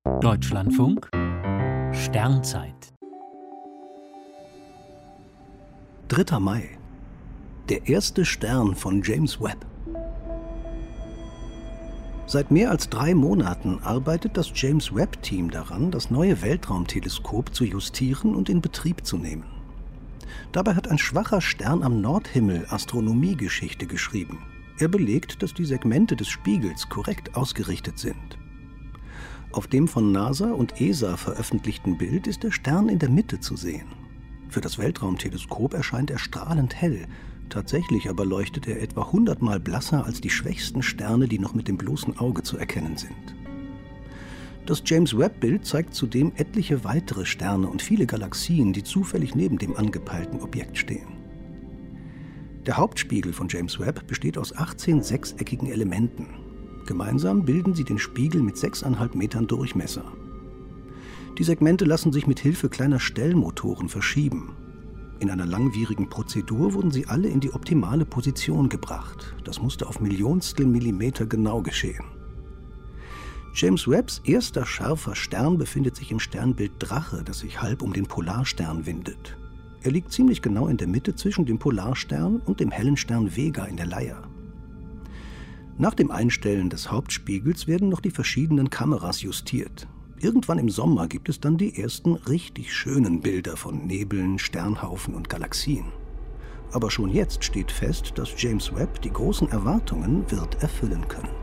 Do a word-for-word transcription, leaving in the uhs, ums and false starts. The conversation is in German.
Deutschlandfunk Sternzeit. dritter Mai. Der erste Stern von James Webb. Seit mehr als drei Monaten arbeitet das James Webb-Team daran, das neue Weltraumteleskop zu justieren und in Betrieb zu nehmen. Dabei hat ein schwacher Stern am Nordhimmel Astronomiegeschichte geschrieben. Er belegt, dass die Segmente des Spiegels korrekt ausgerichtet sind. Auf dem von NASA und E S A veröffentlichten Bild ist der Stern in der Mitte zu sehen. Für das Weltraumteleskop erscheint er strahlend hell. Tatsächlich aber leuchtet er etwa hundertmal blasser als die schwächsten Sterne, die noch mit dem bloßen Auge zu erkennen sind. Das James-Webb-Bild zeigt zudem etliche weitere Sterne und viele Galaxien, die zufällig neben dem angepeilten Objekt stehen. Der Hauptspiegel von James Webb besteht aus achtzehn sechseckigen Elementen. Gemeinsam bilden sie den Spiegel mit sechs Komma fünf Metern Durchmesser. Die Segmente lassen sich mit Hilfe kleiner Stellmotoren verschieben. In einer langwierigen Prozedur wurden sie alle in die optimale Position gebracht. Das musste auf Millionstel Millimeter genau geschehen. James Webbs erster scharfer Stern befindet sich im Sternbild Drache, das sich halb um den Polarstern windet. Er liegt ziemlich genau in der Mitte zwischen dem Polarstern und dem hellen Stern Vega in der Leier. Nach dem Einstellen des Hauptspiegels werden noch die verschiedenen Kameras justiert. Irgendwann im Sommer gibt es dann die ersten richtig schönen Bilder von Nebeln, Sternhaufen und Galaxien. Aber schon jetzt steht fest, dass James Webb die großen Erwartungen wird erfüllen können.